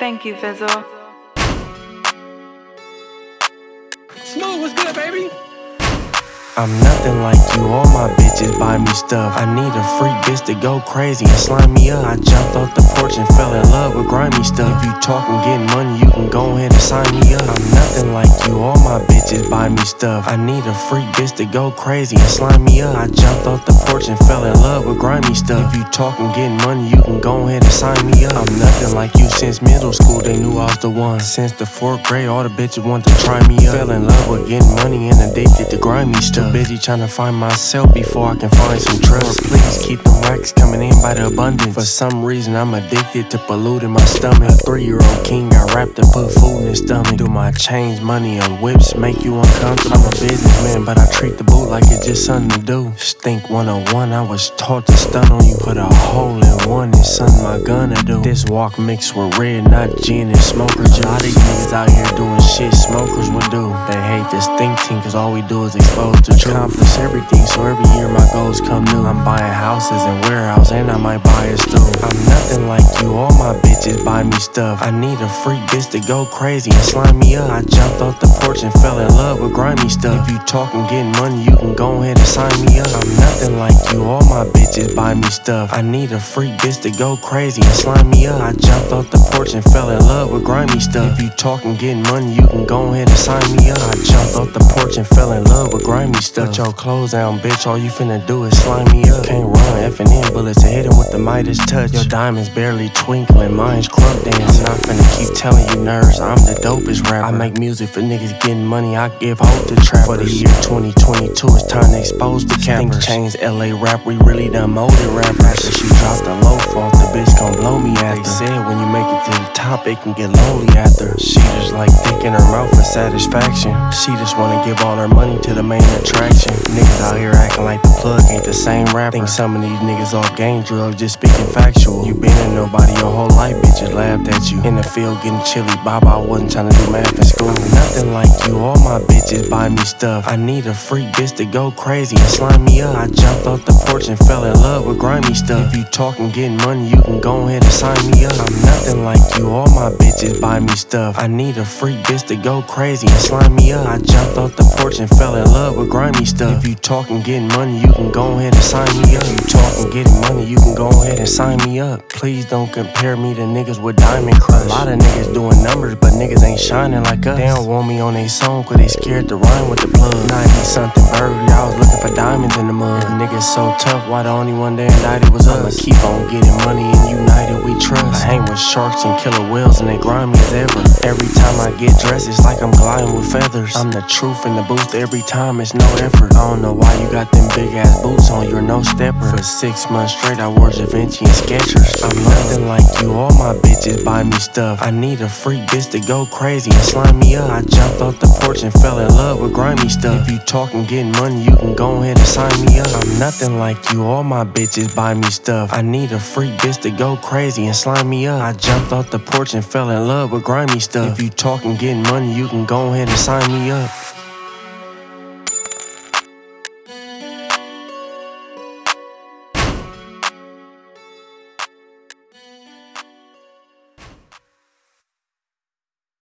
Thank you, Fizzle. Smooth, what's good, baby? I'm nothing like you, all my bitches buy me stuff. I need a freak bitch to go crazy and slime me up. I jumped off the porch and fell in love with grimy stuff. If you talking getting money, you can go ahead and sign me up. I'm nothing like you, all my bitches buy me stuff. I need a freak bitch to go crazy and slime me up. I jumped off the porch and fell in love with grimy stuff. If you talking getting money, you can go ahead and sign me up. I'm nothing like you since middle school, they knew I was the one. Since the 4th grade, all the bitches want to try me up. Fell in love with getting money and addicted to grimy stuff. Busy trying to find myself before I can find some trust. Please keep them racks coming in by the abundance. For some reason I'm addicted to polluting my stomach. A 3-year-old king got rapped to put food in his stomach. Do my chains, money, and whips make you uncomfortable? I'm a businessman, but I treat the boot like it's just something to do. Stink 101, I was taught to stun on you. Put a hole in one, it's something my gonna do. This walk mixed with red, not gin and smoker juice. A lot of these niggas out here doing shit smokers would do. They hate this think team cause all we do is expose the truth. Accomplish everything, so every year my goals come new. I'm buying houses and warehouses, and I might buy a stool. I'm nothing like you, all my bitches buy me stuff. I need a freak bitch to go crazy and slime me up. I jumped off the porch and fell in love with grimy stuff. If you talking getting money, you can go ahead and sign me up. I'm nothing like you, all my bitches buy me stuff. I need a freak bitch to go crazy and slime me up. I jumped off the porch and fell in love with grimy stuff. If you talking getting money, you can go ahead and sign me up. I jumped off the porch and fell in love with grimy stuff. Put your clothes down, bitch, all you finna do is slime me up. Can't run, effing in bullets to hit him with the Midas touch. Your diamonds barely twinkling, mine's crunk dancing. I'm not finna keep telling you nerds, I'm the dopest rapper. I make music for niggas getting money, I give hope to trappers. For the year 2022, it's time to expose the cappers. Think change LA rap, we really done molded rappers. After she dropped the low off, the bitch gon' blow me after. They said when you make it to the top, it can get lonely after. She just like dick in her mouth for satisfaction. She just wanna give all her money to the main attraction. Niggas out here acting like the plug ain't the same rapper. Think some of these niggas off gang drugs, just speaking factual. You been in nobody your whole life, bitches laughed at you. In the field getting chilly, Baba wasn't trying to do math in school. I'm nothing like you, all my bitches buy me stuff. I need a freak bitch to go crazy and slime me up. I jumped off the porch and fell in love with grimy stuff. If you talking getting money, you can go ahead and sign me up. I'm nothing like you, all my bitches buy me stuff. I need a freak bitch to go crazy and slime me up. I jumped off the porch and fell in love with grimy stuff. If you talking getting money, you can go ahead and sign me up. If you talking getting money, you can go ahead and sign me up. Please don't compare me to niggas with Diamond Crush. A lot of niggas doing numbers, but niggas ain't shining like us. They don't want me on they song cause they scared to rhyme with the plug. 90-something birdie, I was looking for diamonds in the mud. Niggas so tough, why the only one they indicted was us? I'ma keep on getting money and united we trust. I hang with sharks and killer whales and they grimy as ever. Every time I get dressed, it's like I'm gliding with feathers. I'm the truth in the booth every time, it's no effort. I don't know why you got them big ass boots on, you're no stepper. For 6 months straight, I wore Givenchy and Skechers. I'm nothing like you, all my bitches buy me stuff. I need a freak bitch to go crazy and slime me up. I jumped off the porch and fell in love with grimy stuff. If you talking getting money, you can go ahead and sign me up. I'm nothing like you, all my bitches buy me stuff. I need a freak bitch to go crazy and slime me up. I jumped off the porch and fell in love with grimy stuff. If you talking getting money, you can go ahead and sign me up.